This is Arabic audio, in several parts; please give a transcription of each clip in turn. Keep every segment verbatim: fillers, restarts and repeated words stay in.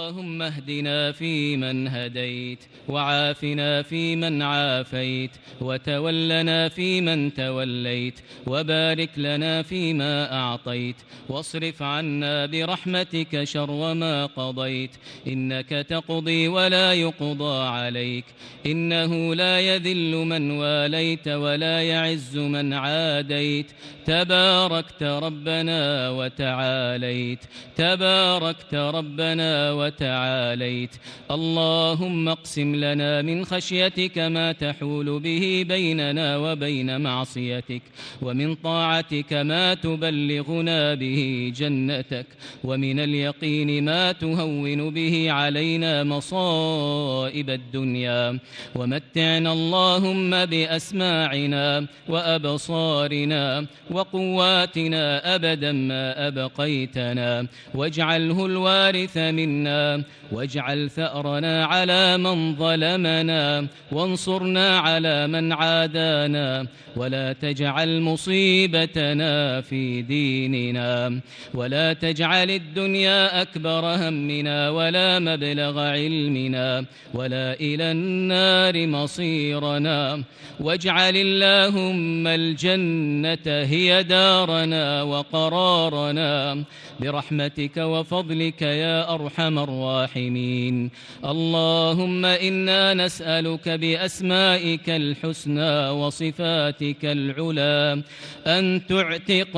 اللهم اهدنا فيمن هديت، وعافنا فيمن عافيت، وتولنا فيمن توليت، وبارك لنا فيما أعطيت، واصرف عنا برحمتك شر ما قضيت. إنك تقضي ولا يقضى عليك، إنه لا يذل من واليت ولا يعز من عاديت. تباركت ربنا وتعاليت، تباركت ربنا وتعاليت. اللهم اقسم لنا من خشيتك ما تحول به بيننا وبين معصيتك، ومن طاعتك ما تبلغنا به جنتك، ومن اليقين ما تهون به علينا مصائب الدنيا. ومتعنا اللهم بأسماعنا وأبصارنا وقواتنا أبدا ما أبقيتنا، واجعله الوارث منا، واجعل ثأرنا على من ظلمنا، وانصرنا على من عادانا، ولا تجعل مصيبتنا في ديننا، ولا تجعل الدنيا أكبر همنا ولا مبلغ علمنا ولا إلى النار مصيرنا. واجعل اللهم الجنة هي دارنا وقرارنا برحمتك وفضلك يا أرحم الراحمين. اللهم إنا نسألك بأسمائك الحسنى وصفاتك العلى أن تعتق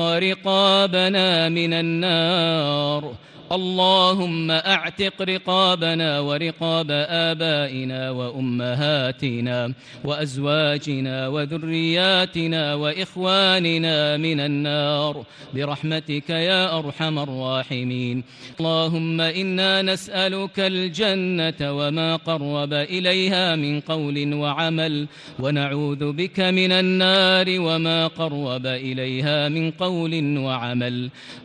رقابنا من النار. اللهم أعتق رقابنا ورقاب آبائنا وأمهاتنا وأزواجنا وذرياتنا وإخواننا من النار برحمتك يا أرحم الراحمين. اللهم إنا نسألك الجنة وما قرب إليها من قول وعمل، ونعوذ بك من النار وما قرب إليها من قول وعمل.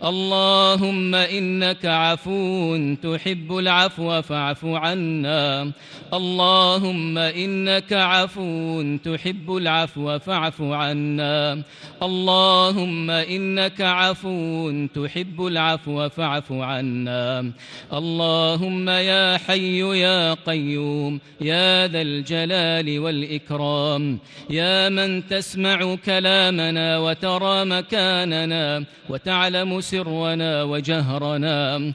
اللهم إنك عفو تحب العفو فاعف عنا. اللهم إنك عفو تحب العفو فاعف عنا. اللهم إنك عفو تحب العفو فاعف عنا. اللهم يا حي يا قيوم يا ذا الجلال والإكرام، يا من تسمع كلامنا وترى مكاننا وتعلم سرنا وجهرنا،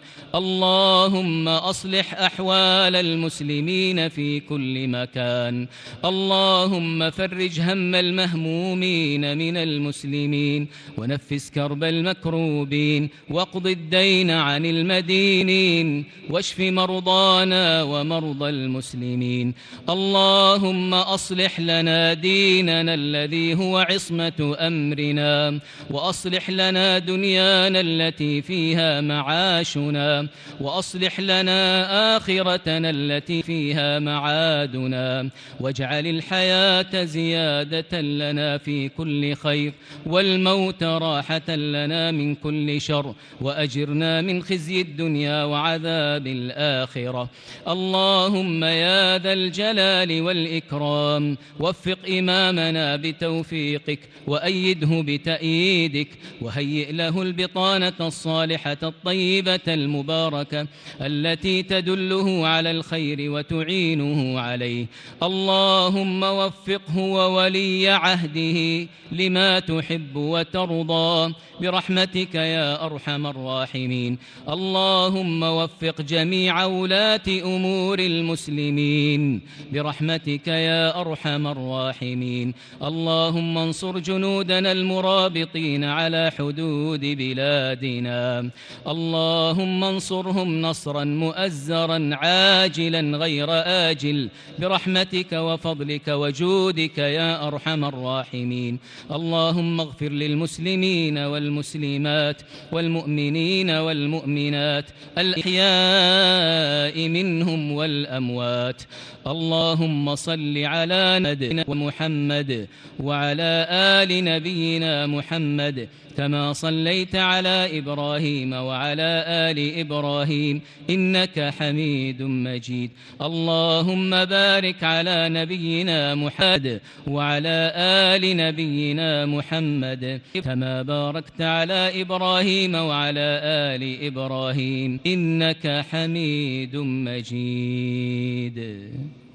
اللهم أصلح أحوال المسلمين في كل مكان. اللهم فرج هم المهمومين من المسلمين، ونفس كرب المكروبين، واقض الدين عن المدينين، واشف مرضانا ومرضى المسلمين. اللهم أصلح لنا ديننا الذي هو عصمة أمرنا، وأصلح لنا دنيانا التي فيها معاشنا، وأصلح لنا آخرتنا التي فيها معادنا، واجعل الحياة زيادة لنا في كل خير، والموت راحة لنا من كل شر، وأجرنا من خزي الدنيا وعذاب الآخرة. اللهم يا ذا الجلال والإكرام وفق إمامنا بتوفيقك، وأيده بتأييدك، وهيئ له البطانة الصالحة الطيبة المباركة التي تدله على الخير وتعينه عليه. اللهم وفقه وولي عهده لما تحب وترضى برحمتك يا أرحم الراحمين. اللهم وفق جميع ولاة أمور المسلمين برحمتك يا أرحم الراحمين. اللهم انصر جنودنا المرابطين على حدود بلادنا. اللهم انصرهم نصرا مؤزرا عاجلا غير آجل برحمتك وفضلك وجودك يا أرحم الراحمين. اللهم اغفر للمسلمين والمسلمات والمؤمنين والمؤمنات الأحياء منهم والأموات. اللهم صل على نبينا محمد وعلى آل نبينا محمد كما صليت على إبراهيم وعلى آل إبراهيم إنك حميد مجيد. اللهم بارك على نبينا محمد وعلى آل نبينا محمد كما باركت على إبراهيم وعلى آل إبراهيم إنك حميد مجيد.